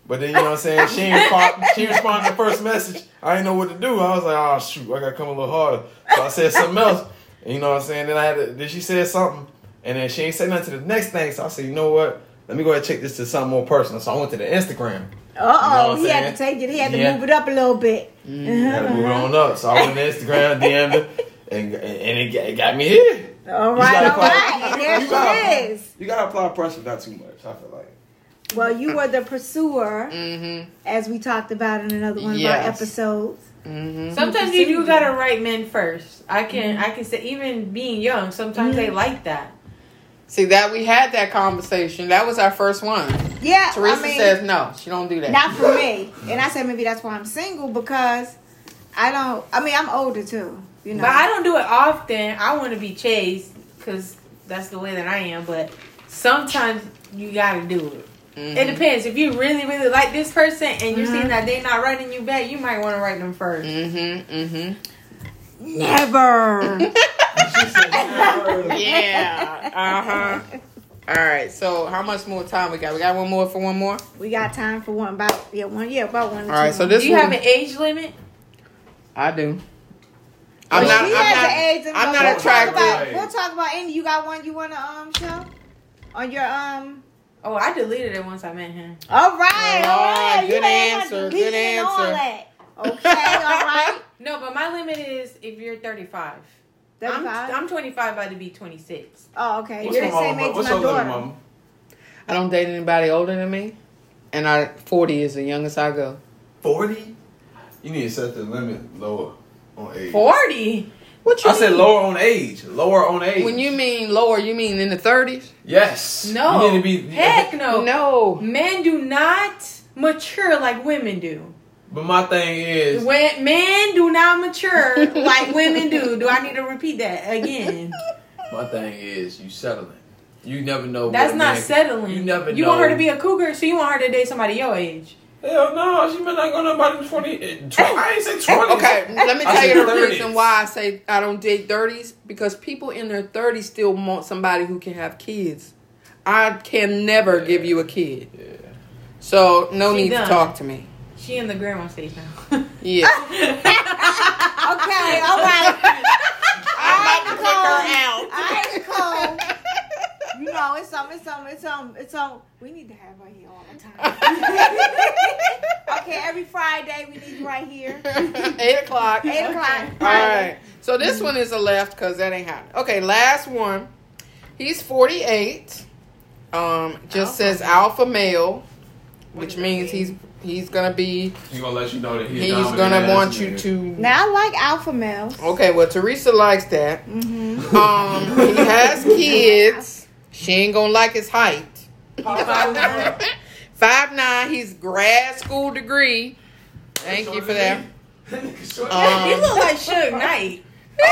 But then, you know what I'm saying? She ain't respond, she responded to the first message. I didn't know what to do. I was like, oh, shoot, I got to come a little harder. So I said something else. And you know what I'm saying? Then I had to, then she said something. And then she ain't said nothing to the next thing. So I said, you know what? Let me go ahead and check this to something more personal. So I went to the Instagram. Uh-oh, You know he had to take it. He had to Yeah. move it up a little bit. Mm, had to move it on up. So I went to Instagram, D M'd her, and, and it, got, it got me here. All You right, gotta all apply- right. And there you gotta- she is. You got to apply pressure, not too much, I feel like. Well, you were the pursuer, Mm-hmm. as we talked about in another one of Yes. our episodes. Mm-hmm. Sometimes you do gotta write men first. I can I can say even being young, sometimes they like that. See that we had that conversation. That was our first one. Yeah, Teresa I mean, says no, she don't do that. not for me. And I said maybe that's why I'm single, because I don't. I mean, I'm older too. You know, But I don't do it often. I want to be chased because that's the way that I am. But sometimes you gotta do it. Mhm. It depends. If you really, really like this person and you're Mhm. seeing that they're not writing you back, you might want to write them first. Mm-hmm. Mm-hmm. never. Yeah. Uh-huh. All right. So how much more time we got? We got one more for one more? We got time for one about yeah one yeah about one. All right, so this Do you one, have an age limit? I do. I'm Well, not, she I'm has not, an age limit. I'm not We'll talk attracted. about- We'll talk about Andy. You got one you want to um show on your um. Oh, I deleted it once I met him. All right, Oh, all right. good you ain't got to answer, delete good it and all answer. that. Okay, all right. No, but my limit is if you're thirty-five. I'm, thirty-five. I'm twenty-five, about to be twenty-six. Oh, okay. What's You're your the same mama? age What's as your my little daughter. mama? I don't date anybody older than me, and I forty is the youngest I go. forty? You need to set the limit lower on age. forty? What you I said mean? lower on age. Lower on age. When you mean lower, you mean in the thirties? Yes. No. You need to be. Heck no. No. Men do not mature like women do. But my thing is. When men do not mature like women do. Do I need to repeat that again? My thing is you settling. You never know. That's what not man- settling. You never You know. want her to be a cougar, so you want her to date somebody your age. Hell no, she may not go nobody twenty. twenty I ain't say twenty. Okay, let me I tell said you the thirties. reason why I say I don't date thirties. Because people in their thirties still want somebody who can have kids. I can never Yeah. give you a kid. Yeah. So no She need done. to talk to me. She in the grandma stage now. Yeah. Okay, all right. I'm about to kick her out. All right, Cole. You know, it's some, it's some, it's some, it's some. We need to have her here all the time. Okay, every Friday we need you right here. Eight o'clock. Eight o'clock. All Friday. right. So this one is a left because that ain't happening. Okay, last one. He's forty-eight. Um, just Alpha says male. alpha male, which does that means mean? he's he's gonna be He's gonna let you know that he's, he's dominant gonna ass want you nigga. to. Now I like alpha males. Okay, well Teresa likes that. Mm-hmm. Um, he has kids. She ain't gonna like his height. Five nine. Five nine. He's grad school degree. Thank you for that. He Um, look like Suge Knight. But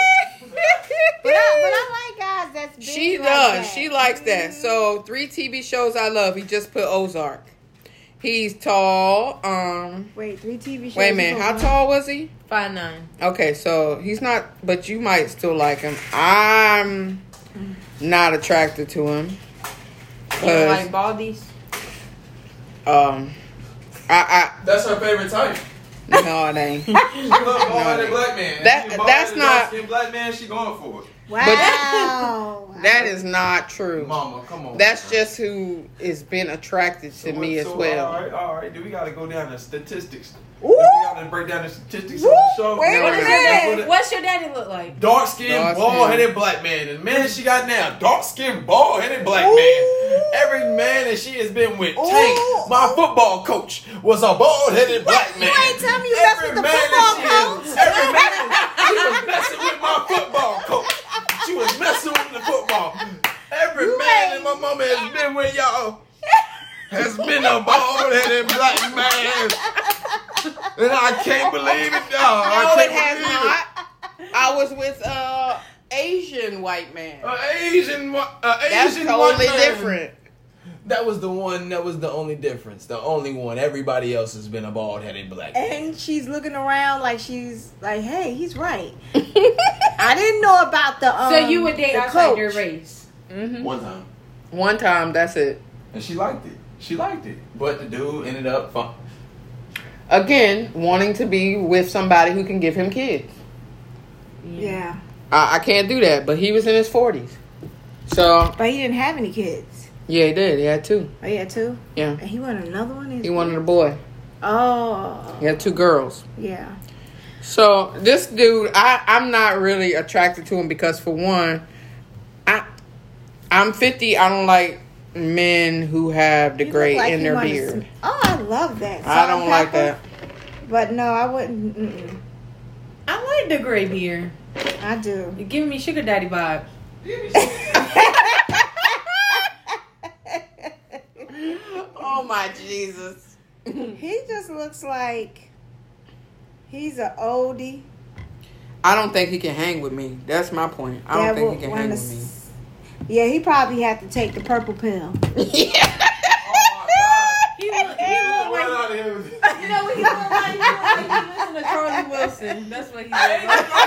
I, but I like guys that's big She like does. that. She likes that. So three T V shows I love. He just put Ozark. He's tall. Um, Wait, three T V shows. wait a minute. How tall was he? Five nine. Okay, so he's not. But you might still like him. I'm not attracted to him. You don't Cause like baldies? um, I That's her favorite type. I no it ain't. She love bald-headed black man. That- She a that's bald-headed, not- dark-skinned black man. She going for it. Wow. That is not true. Mama, come on. That's man. just who is been attracted to So me what- as so, well. All right, all right. Do we got to go down the statistics? Ooh. Do we got to break down the statistics Woo, on the show? wait a What is minute. your, what's your daddy look like? Dark skinned, Dark bald headed skin. black man. And the man she got now, dark skinned, bald headed black Ooh. man. Every man that she has been with, Ooh. Tank, my football coach, was a bald headed black man. You ain't tell me you messed Every with the man football that coach. she is- Every man, she was messing with my football coach. She was messing with the football. Every You man ain't- that my mama has been with, y'all, has been a bald headed black man. And I can't believe it, y'all. I No, can't it has believe not. I was with uh Asian white man. An Asian, wa- a That's Asian totally white man. different. That was the one. That was the only difference. The only one. Everybody else has been a bald headed black man. And she's looking around like she's like, hey, he's right. I didn't know about the um. So you would date the outside coach. your race? Mm-hmm. One time. One time, that's it. And she liked it. she liked it, but the dude ended up fun. Again, wanting to be with somebody who can give him kids. Yeah. I, I can't do that, but he was in his forties. So. But he didn't have any kids. Yeah, he did. He had two. Oh, he had two? Yeah. And he wanted another one? He wanted a boy. Oh. He had two girls. Yeah. So this dude, I, I'm not really attracted to him because for one, I I'm fifty. I don't like men who have the He gray looked like in he their wanted beard. some- Oh, I love that. I Salt don't and like pepper. that. But no, I wouldn't. Mm-mm. I like the gray beard. I do. You're giving me sugar daddy vibes. Oh my Jesus! He just looks like he's an oldie. I don't think he can hang with me. That's my point. I don't that think would he can wanna hang with me. s- Yeah, he probably had to take the purple pill. Yeah. He look, he look like, you know what he look like? He look like he listen to Charlie Wilson. That's what he look like.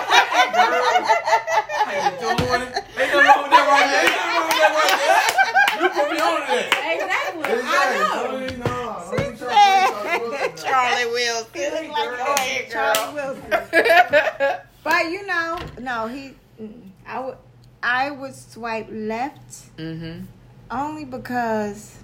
How you doing? Ain't nothing wrong with that right there. Ain't nothing wrong with that right there. You put me on to that. Exactly. I know. Charlie Wilson. He look like Go old ahead, Charlie girl. Wilson. But you know, no, he. mm, I would. I would swipe left Mm-hmm. only because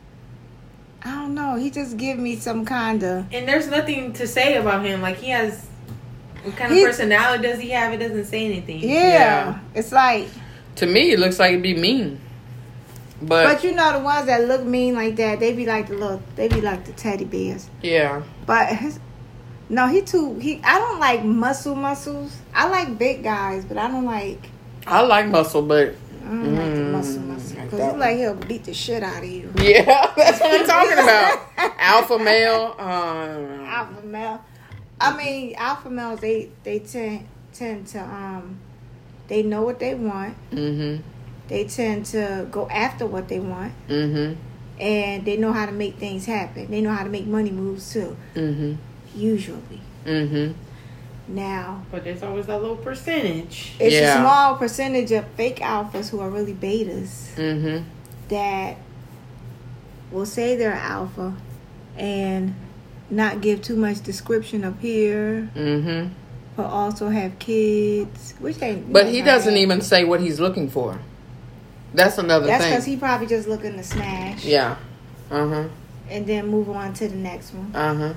I don't know. He just give me some kind of. And there's nothing to say about him. Like, he has, what kind of He- personality does he have? It doesn't say anything. Yeah, Yeah. it's like. To me, it looks like it'd be mean. But, But you know the ones that look mean like that, they be like the little, they be like the teddy bears. yeah. But his, no, he too. He I don't like muscle muscles. I like big guys, but I don't like. I like muscle, but I don't like the Mm, muscle muscle like because that you one. like he'll beat the shit out of you. yeah, that's what I'm talking about. Alpha male. Um, Alpha male. I mean, alpha males they they tend tend to um, they know what they want. mm-hmm. They tend to go after what they want, Mm-hmm. and they know how to make things happen. They know how to make money moves too. Mm-hmm. Usually, Mm-hmm. now But there's always that little percentage. it's Yeah. a small percentage of fake alphas who are really betas Mm-hmm. that will say they're alpha and not give too much description up here, Mm-hmm. but also have kids, which ain't. But he doesn't even say what he's looking for. That's another That's thing. because he probably just looking to smash. Yeah. Uh-huh. And then move on to the next one. Uh-huh.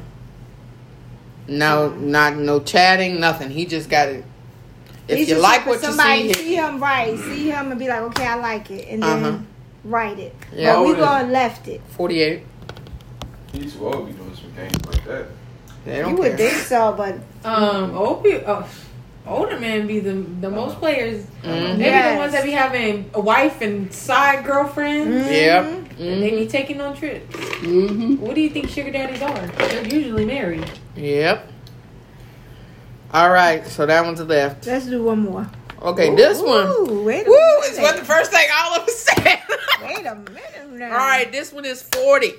No, not no chatting, nothing. He just got it. If He's you just like looking what for you somebody, see, see him right, see him and be like, okay, I like it, and then Uh-huh. write it. Yeah. But we How old is going left it. forty-eight. He's too old to be doing some games like that. They don't You would care. think so, but Um, old people, oh, older men be the the most players. Mhm. They Yes. be the ones that be having a wife and side girlfriends. Yep. And they be taking on trips. Mm-hmm. What do you think sugar daddies are? They're usually married. Yep. All right, so that one's left. let's do one more. Okay, this one. Ooh, wait a Woo! minute. It's what the first thing all of us said. Wait a minute now. All right, this one is forty.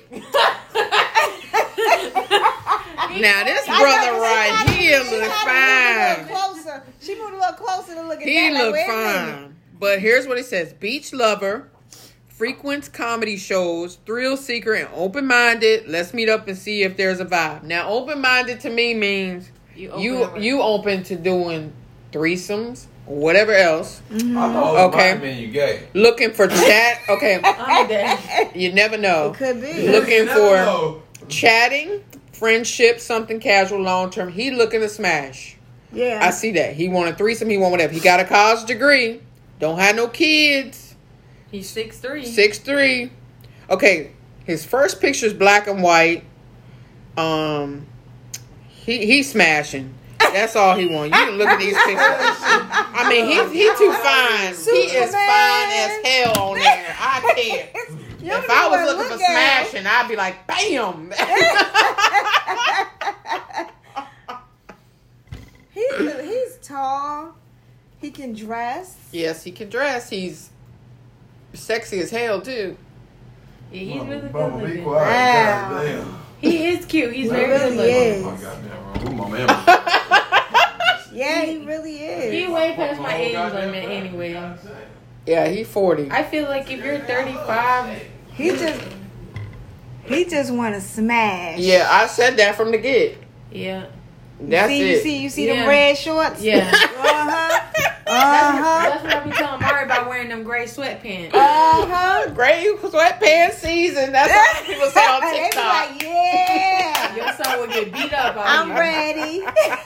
Now this I brother know, right she here gotta- she look gotta move a fine. little closer. She moved a little closer to look at He that. like, look wait a minute. fine. But here's what it says: beach lover, frequents comedy shows, thrill seeker, and open minded. Let's meet up and see if there's a vibe. Now, open minded to me means You you open you open to doing threesomes or whatever else. I thought Okay. okay. Man, you gay. Looking for chat. Okay, I'm dead. you never know. It could be. Looking No, for no. chatting, friendship, something casual, long term. He looking to smash. Yeah. I see that. He want a threesome. He want whatever. He got a college degree. Don't have no kids. He's six three. Six three. Okay, his first picture is black and white. Um, he he's smashing. That's all he want. You can look at these pictures. I mean, he he too fine. He is Superman. fine as hell on there. I can't. You If don't I even was looking look for at him. smashing, I'd be like, bam. He's he's tall. He can dress. Yes, he can dress. He's sexy as hell too. Yeah, he's really good Mama, be looking. quiet. Wow. Goddamn. He is cute. He's He very really good looking. is. Oh, goddamn. Who my man? Yeah, he really is. He way past my age limit anyway. Yeah, he forty. I feel like if you're thirty-five, He just He just want to smash. Yeah, I said that from the get. Yeah. That's see, it. You see, you see Yeah. them red shorts? Yeah. Uh-huh. That's, Uh-huh. that's what I be telling Mari about wearing them gray sweatpants. Uh-huh. Gray sweatpants season. That's what people say on They be TikTok. like, yeah. Your son would get beat up out I'm here. ready.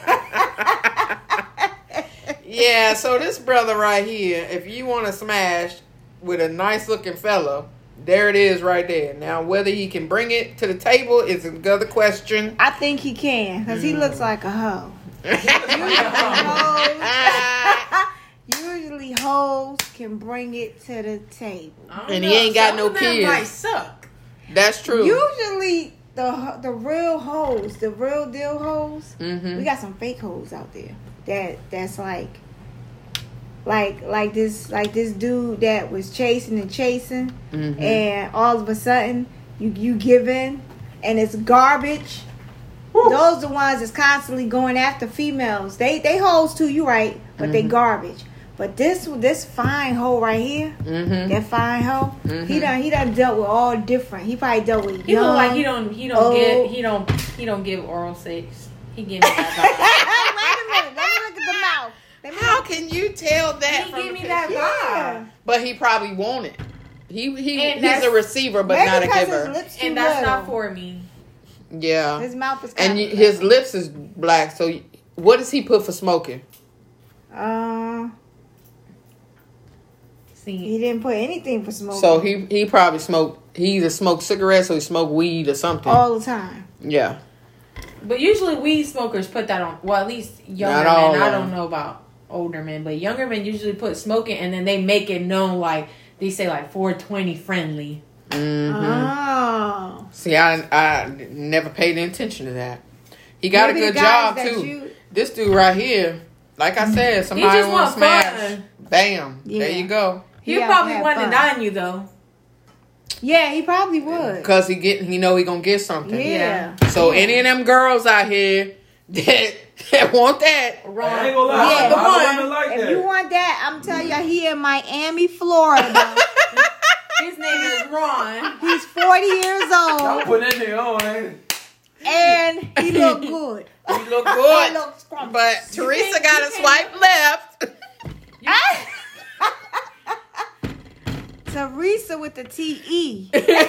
Yeah, so this brother right here, if you want to smash with a nice looking fella, there it is right there. Now, whether he can bring it to the table is another question. I think he can, because he looks like a hoe. Usually hoes can bring it to the table. I don't And he know. ain't got Some no of them kids. might suck. That's true. Usually the the real hoes, the real deal hoes, Mhm. we got some fake hoes out there. That that's like like like this like this dude that was chasing and chasing Mhm. and all of a sudden you you give in and it's garbage. Those the ones that's constantly going after females. They they hoes too, you right, but they Mhm. garbage. But this this fine hoe right here, Mhm. that fine hoe, Mhm. he done he done dealt with all different. He probably dealt with He young. look like he don't he don't old. get he don't he don't give oral sex. He give me that Wait a minute, let me look at the mouth. Let me How can you tell that? vibe. from He give the me that picture? Yeah. vibe. But he probably won't it. He he And he's that's- a receiver, but Maybe not a because giver. his lips too And that's little. not for me. Yeah, His mouth is and kind you, his lips is black. So what does he put for smoking? Uh, See, he didn't put anything for smoking. So he he probably smoked. He either smoked cigarettes or he smoked weed or something. all the time. Yeah. but usually weed smokers put that on. Well, at least younger Not all men. I of don't them. know about older men, but younger men usually put smoking, and then they make it known like they say like four twenty friendly. hmm Oh, See, I I never paid any attention to that. He got Maybe a the good guys job that too. you- This dude right here, like I said, somebody just want want to smash. fun. Bam. Yeah. There you go. He Yeah, probably have want to fun. die on you though. yeah, he probably would. Cause he get he know he gonna get something. Yeah. So Yeah. any of them girls out here that, that want that, I ain't gonna lie. Yeah, a the lot of one. women like If that. you want that, I'm telling you, he in Miami, Florida. His name is Ron. He's forty years Y'all old, put that nigga on, ain't it? and he look good. he look He good. look scrumptious. But Teresa got to swipe left. Teresa with the T E.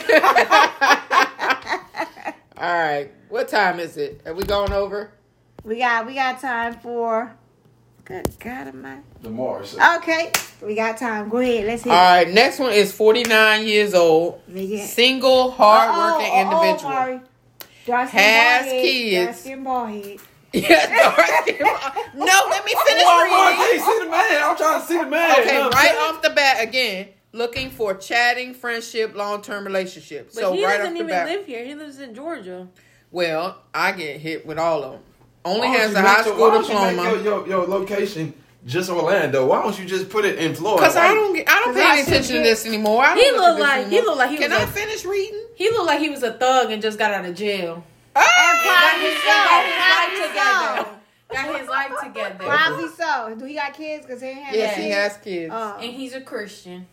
All right. What time is it? Are we going over? We got we got time for. Good God Almighty. The Mars. Okay, we got time. Go ahead. Let's hit. All right. Next one is forty-nine years old, it. Let me get- single, hardworking Uh-oh, uh-oh, individual. Mari. Dark skin, Has bald head, kids. Dark skin, bald head. Yeah, dark skin. No, let me finish Why, why reading. can't see the man? I'm trying to see the man. Okay, You know what I'm right saying? off the bat again, looking for chatting, friendship, long term relationship. But So he right doesn't off the even bat, live here. He lives in Georgia. well, I get hit with all of them. Only Why has don't a you high make your- school why don't you make diploma. Your, your, your location just Orlando. Why don't you just put it in Florida? Because I Why- don't, get- I don't 'Cause pay I any attention to should this anymore. I don't He look look at this like- he anymore. look like he Can was I a- finish reading? He looked like he was a thug and just got out of jail. And Ah! probably his- so. got his Probably life so. together. Got his life together. Probably so. Do he got kids? Because he ain't have Yes, no he kids. has kids. Oh, And he's a Christian.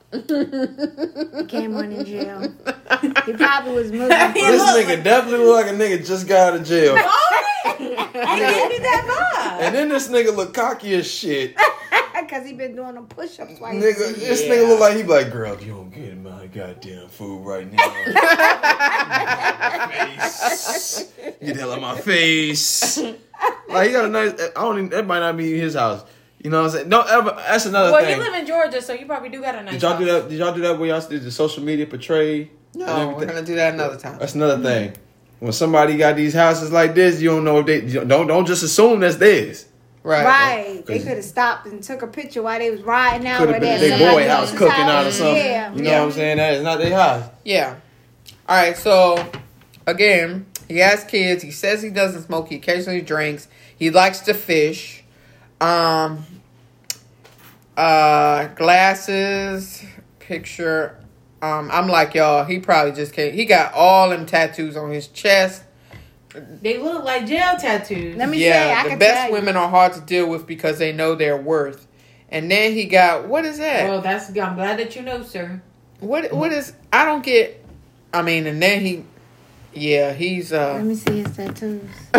came on in jail. He probably was Muslim. He This look nigga definitely look like a nigga just got out of jail. I gave me that And then this nigga look cocky as shit. Because he been doing them push-ups while he Nigga, this Yeah. nigga look like he be like, girl, if you don't get my goddamn food right now, face. Get the hell out of my face. Like he got a nice. I don't even. That might not be his house. You know what I'm saying? Don't ever. That's another Well, thing. you live in Georgia, so you probably do got a nice Did y'all do house. that? Did y'all do that where y'all did the social media portray? No, and we're everything? going to do that another time. That's another thing. When somebody got these houses like this, you don't know if they you don't don't just assume that's theirs. Right. Right. They Cause- could have stopped and took a picture while they was riding out. Could or have been that their somebody boy house else's cooking out or house. something. Yeah. You know Yeah. what I'm saying? That is not their house. Yeah. All right. So, again, he has kids. He says he doesn't smoke. He occasionally drinks. He likes to fish. Um, uh, glasses, picture. Um, I'm like y'all. He probably just can't. He got all them tattoos on his chest. They look like jail tattoos. Let me say, Yeah, I the can best tell you. women are hard to deal with because they know their worth. And then he got what is that? Well, that's. I'm glad that you know, sir. What what is? I don't get. I mean, and then he Yeah, he's uh Let me see his tattoos.